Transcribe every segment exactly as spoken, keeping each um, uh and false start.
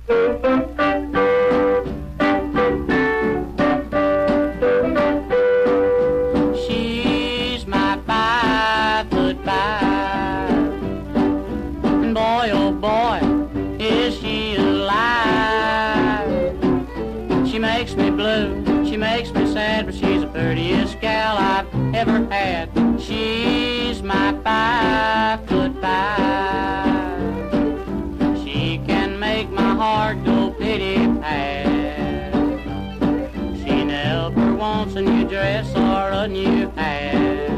She's my five foot five, and boy, oh boy, is she alive. She makes me blue, she makes me sad, but she's the prettiest gal I've ever had. She's my five foot five. She can make my heart go pity-pat. She never wants a new dress or a new hat.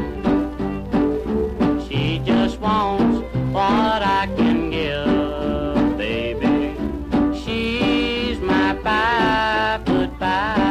She just wants what I can give, baby. She's my five foot five.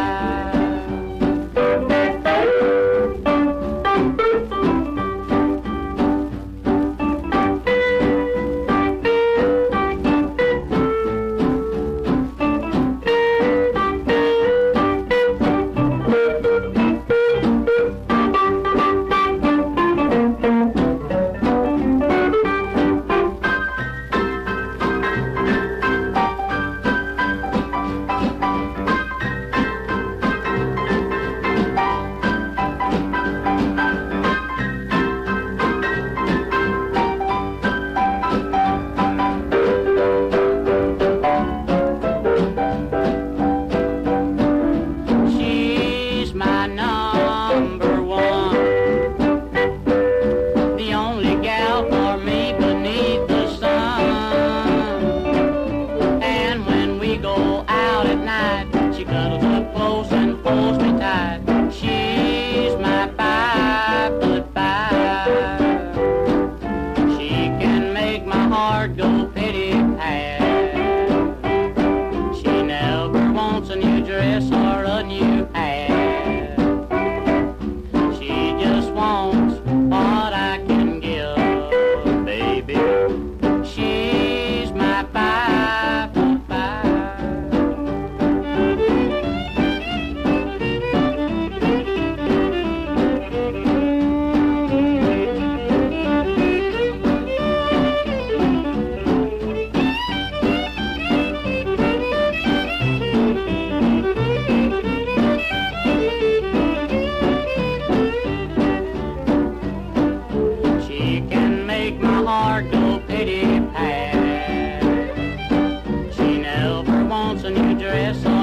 Dress